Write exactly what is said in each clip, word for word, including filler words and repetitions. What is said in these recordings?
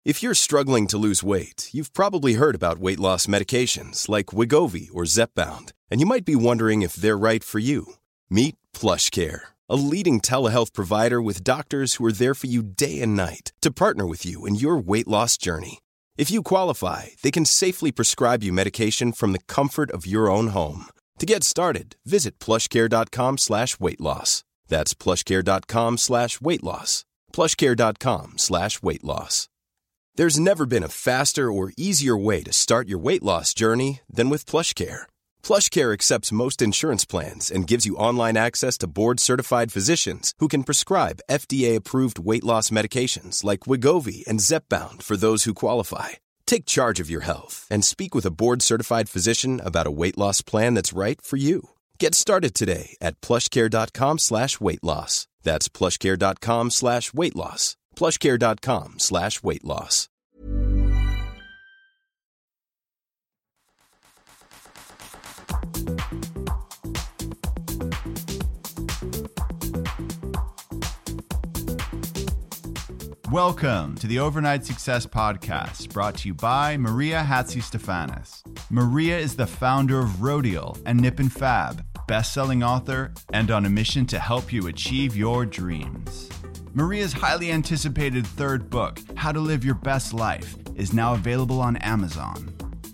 If you're struggling to lose weight, you've probably heard about weight loss medications like Wegovy or Zepbound, and you might be wondering if they're right for you. Meet PlushCare, a leading telehealth provider with doctors who are there for you day and night to partner with you in your weight loss journey. If you qualify, they can safely prescribe you medication from the comfort of your own home. To get started, visit plushcare.com slash weight loss. That's plushcare.com slash weight loss. plushcare.com slash weight loss. There's never been a faster or easier way to start your weight loss journey than with PlushCare. PlushCare accepts most insurance plans and gives you online access to board-certified physicians who can prescribe F D A-approved weight loss medications like Wegovy and Zepbound for those who qualify. Take charge of your health and speak with a board-certified physician about a weight loss plan that's right for you. Get started today at plushcare.com slash weight loss. That's plushcare.com slash weight loss. plushcare.com slash weight loss. Welcome to the Overnight Success Podcast, brought to you by Maria Hatzistefanis. Maria is the founder of Rodial and Nip and Fab, best-selling author, and on a mission to help you achieve your dreams. Maria's highly anticipated third book, How to Live Your Best Life, is now available on Amazon.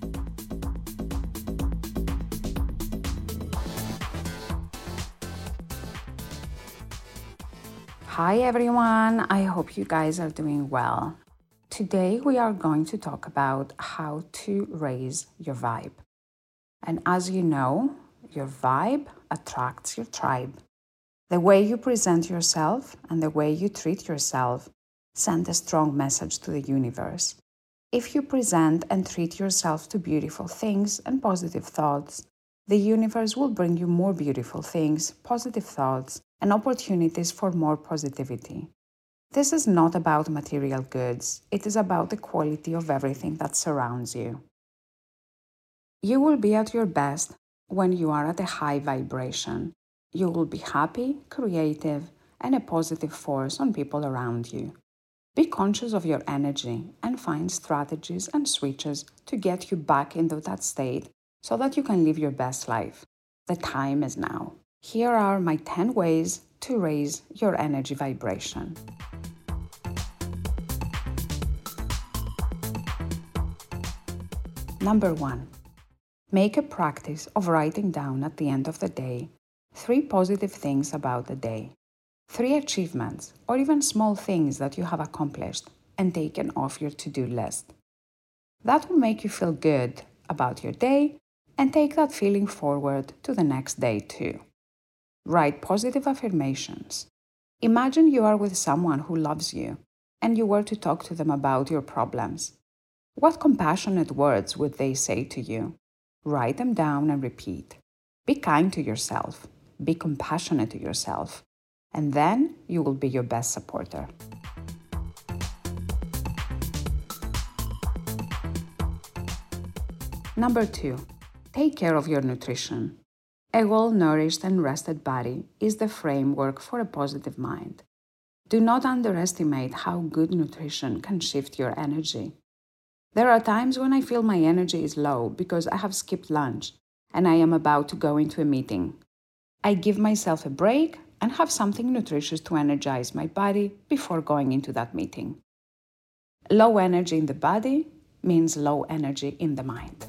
Hi everyone, I hope you guys are doing well. Today we are going to talk about how to raise your vibe. And as you know, your vibe attracts your tribe. The way you present yourself and the way you treat yourself send a strong message to the universe. If you present and treat yourself to beautiful things and positive thoughts, the universe will bring you more beautiful things, positive thoughts, and opportunities for more positivity. This is not about material goods. It is about the quality of everything that surrounds you. You will be at your best when you are at a high vibration. You will be happy, creative, and a positive force on people around you. Be conscious of your energy and find strategies and switches to get you back into that state so that you can live your best life. The time is now. Here are my ten ways to raise your energy vibration. Number one, make a practice of writing down at the end of the day three positive things about the day, three achievements, or even small things that you have accomplished and taken off your to-do list. That will make you feel good about your day and take that feeling forward to the next day too. Write positive affirmations. Imagine you are with someone who loves you and you were to talk to them about your problems. What compassionate words would they say to you? Write them down and repeat. Be kind to yourself. Be compassionate to yourself. And then you will be your best supporter. Number two, take care of your nutrition. A well-nourished and rested body is the framework for a positive mind. Do not underestimate how good nutrition can shift your energy. There are times when I feel my energy is low because I have skipped lunch and I am about to go into a meeting. I give myself a break and have something nutritious to energize my body before going into that meeting. Low energy in the body means low energy in the mind.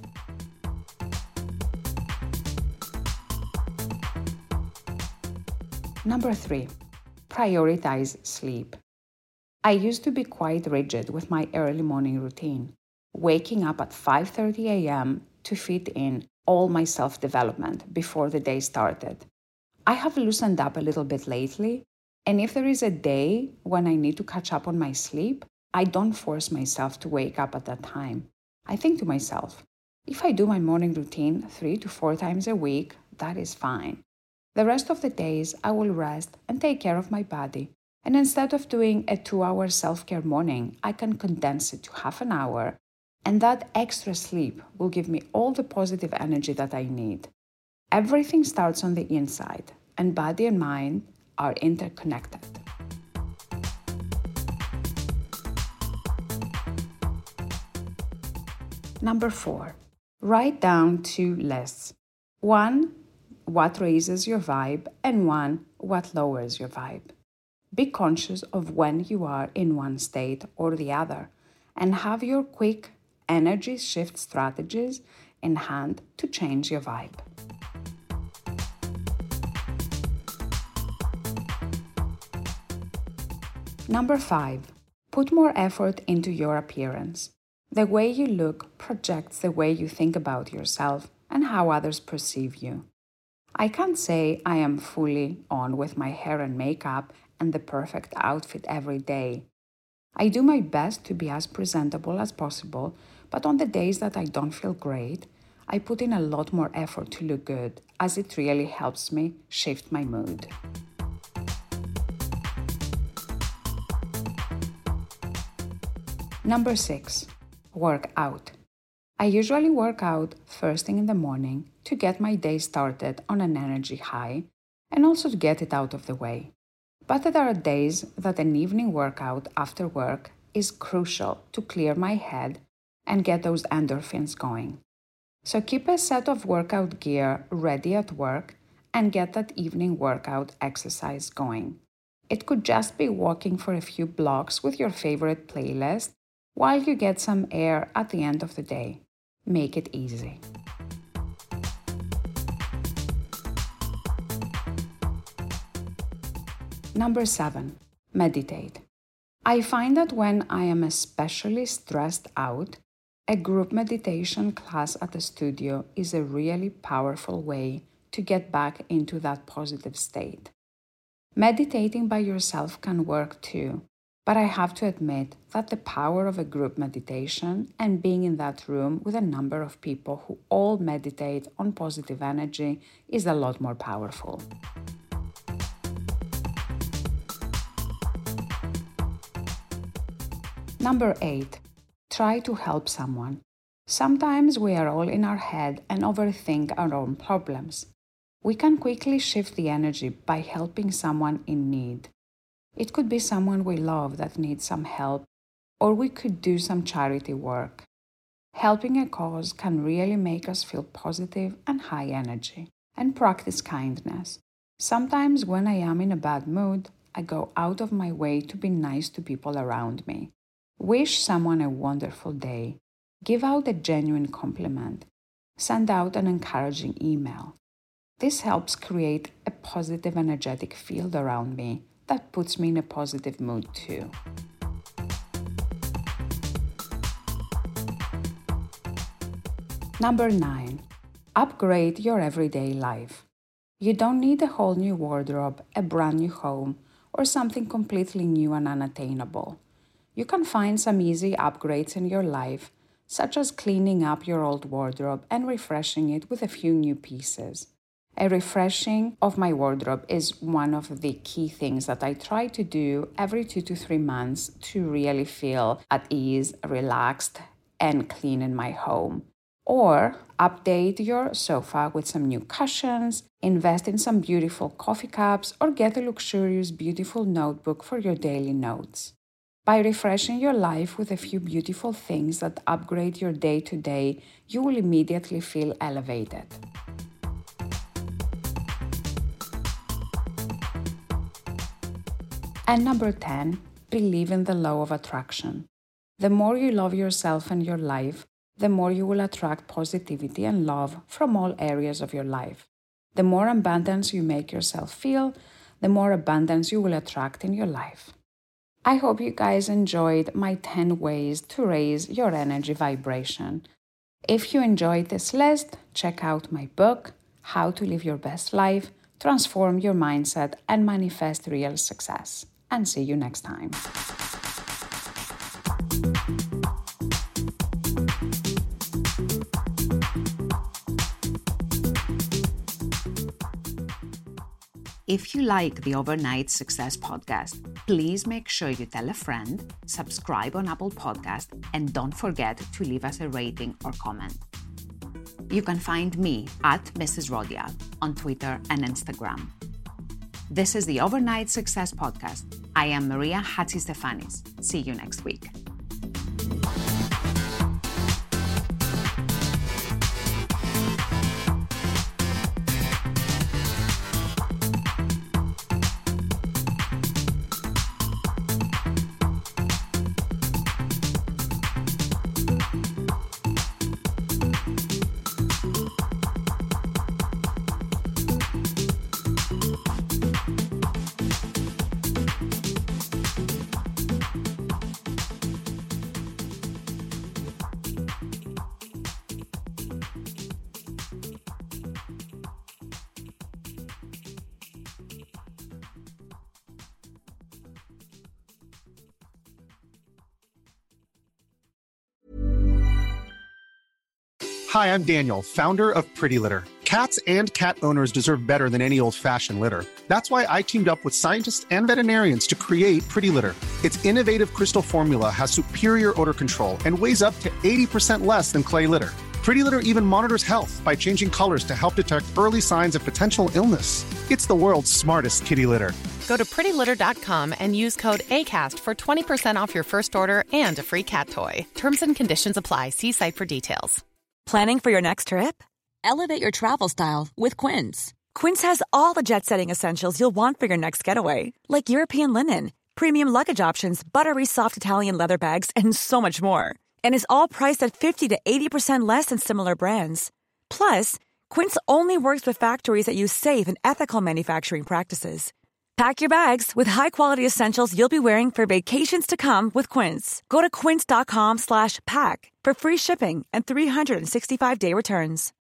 Number three, prioritize sleep. I used to be quite rigid with my early morning routine, waking up at five thirty a.m. to fit in all my self-development before the day started. I have loosened up a little bit lately, and if there is a day when I need to catch up on my sleep, I don't force myself to wake up at that time. I think to myself, if I do my morning routine three to four times a week, that is fine. The rest of the days, I will rest and take care of my body. And instead of doing a two-hour self-care morning, I can condense it to half an hour, and that extra sleep will give me all the positive energy that I need. Everything starts on the inside, and body and mind are interconnected. Number four, write down two lists. One, what raises your vibe, and one, what lowers your vibe. Be conscious of when you are in one state or the other, and have your quick energy shift strategies in hand to change your vibe. Number five, put more effort into your appearance. The way you look projects the way you think about yourself and how others perceive you. I can't say I am fully on with my hair and makeup and the perfect outfit every day. I do my best to be as presentable as possible, but on the days that I don't feel great, I put in a lot more effort to look good, as it really helps me shift my mood. Number six, work out. I usually work out first thing in the morning to get my day started on an energy high and also to get it out of the way. But there are days that an evening workout after work is crucial to clear my head and get those endorphins going. So keep a set of workout gear ready at work and get that evening workout exercise going. It could just be walking for a few blocks with your favorite playlist while you get some air at the end of the day. Make it easy. Number seven, meditate. I find that when I am especially stressed out, a group meditation class at the studio is a really powerful way to get back into that positive state. Meditating by yourself can work too, but I have to admit that the power of a group meditation and being in that room with a number of people who all meditate on positive energy is a lot more powerful. Number eight, try to help someone. Sometimes we are all in our head and overthink our own problems. We can quickly shift the energy by helping someone in need. It could be someone we love that needs some help, or we could do some charity work. Helping a cause can really make us feel positive and high energy. And practice kindness. Sometimes when I am in a bad mood, I go out of my way to be nice to people around me. Wish someone a wonderful day. Give out a genuine compliment. Send out an encouraging email. This helps create a positive energetic field around me that puts me in a positive mood too. Number nine, upgrade your everyday life. You don't need a whole new wardrobe, a brand new home, or something completely new and unattainable. You can find some easy upgrades in your life, such as cleaning up your old wardrobe and refreshing it with a few new pieces. A refreshing of my wardrobe is one of the key things that I try to do every two to three months to really feel at ease, relaxed, and clean in my home. Or update your sofa with some new cushions, invest in some beautiful coffee cups, or get a luxurious, beautiful notebook for your daily notes. By refreshing your life with a few beautiful things that upgrade your day-to-day, you will immediately feel elevated. And number ten, believe in the law of attraction. The more you love yourself and your life, the more you will attract positivity and love from all areas of your life. The more abundance you make yourself feel, the more abundance you will attract in your life. I hope you guys enjoyed my ten ways to raise your energy vibration. If you enjoyed this list, check out my book, How to Live Your Best Life, Transform Your Mindset, and Manifest Real Success. And see you next time. If you like the Overnight Success Podcast, please make sure you tell a friend, subscribe on Apple Podcast, and don't forget to leave us a rating or comment. You can find me at Missus Rodial on Twitter and Instagram. This is the Overnight Success Podcast. I am Maria Hatzistefanis. See you next week. Hi, I'm Daniel, founder of Pretty Litter. Cats and cat owners deserve better than any old-fashioned litter. That's why I teamed up with scientists and veterinarians to create Pretty Litter. Its innovative crystal formula has superior odor control and weighs up to eighty percent less than clay litter. Pretty Litter even monitors health by changing colors to help detect early signs of potential illness. It's the world's smartest kitty litter. Go to pretty litter dot com and use code ACAST for twenty percent off your first order and a free cat toy. Terms and conditions apply. See site for details. Planning for your next trip? Elevate your travel style with Quince. Quince has all the jet-setting essentials you'll want for your next getaway, like European linen, premium luggage options, buttery soft Italian leather bags, and so much more. And is all priced at fifty to eighty percent less than similar brands. Plus, Quince only works with factories that use safe and ethical manufacturing practices. Pack your bags with high-quality essentials you'll be wearing for vacations to come with Quince. Go to quince dot com slash pack for free shipping and three sixty-five day returns.